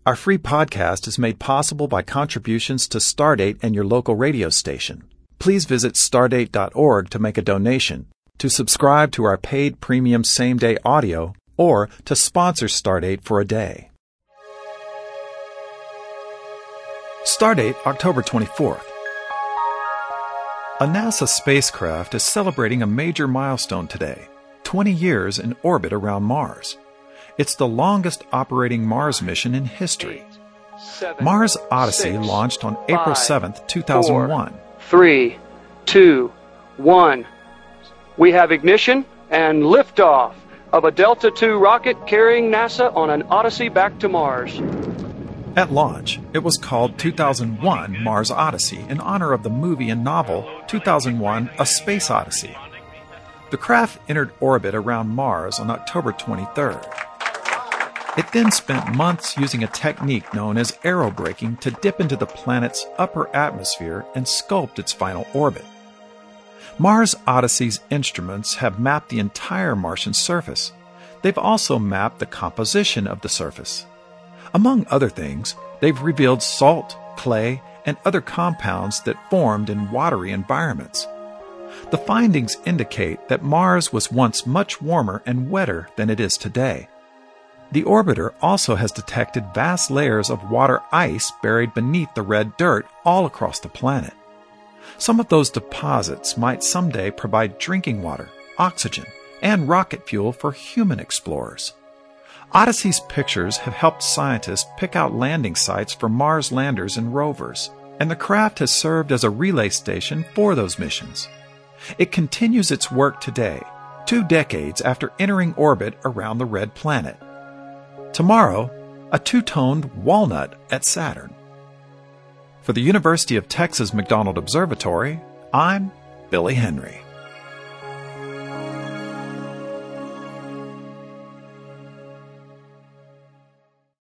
Our free podcast is made possible by contributions to Stardate and your local radio station. Please visit stardate.org to make a donation, to subscribe to our paid premium same-day audio, or to sponsor Stardate for a day. Stardate, October 24th. A NASA spacecraft is celebrating a major milestone today, 20 years in orbit around Mars. It's the longest operating Mars mission in history. Mars Odyssey launched on April 7th, 2001. 3, 2, 1. We have ignition and liftoff of a Delta II rocket carrying NASA on an Odyssey back to Mars. At launch, it was called 2001 Mars Odyssey in honor of the movie and novel 2001 A Space Odyssey. The craft entered orbit around Mars on October 23rd. It then spent months using a technique known as aerobraking to dip into the planet's upper atmosphere and sculpt its final orbit. Mars Odyssey's instruments have mapped the entire Martian surface. They've also mapped the composition of the surface. Among other things, they've revealed salt, clay, and other compounds that formed in watery environments. The findings indicate that Mars was once much warmer and wetter than it is today. The orbiter also has detected vast layers of water ice buried beneath the red dirt all across the planet. Some of those deposits might someday provide drinking water, oxygen, and rocket fuel for human explorers. Odyssey's pictures have helped scientists pick out landing sites for Mars landers and rovers, and the craft has served as a relay station for those missions. It continues its work today, 2 decades after entering orbit around the red planet. Tomorrow, a two-toned walnut at Saturn. For the University of Texas McDonald Observatory, I'm Billy Henry.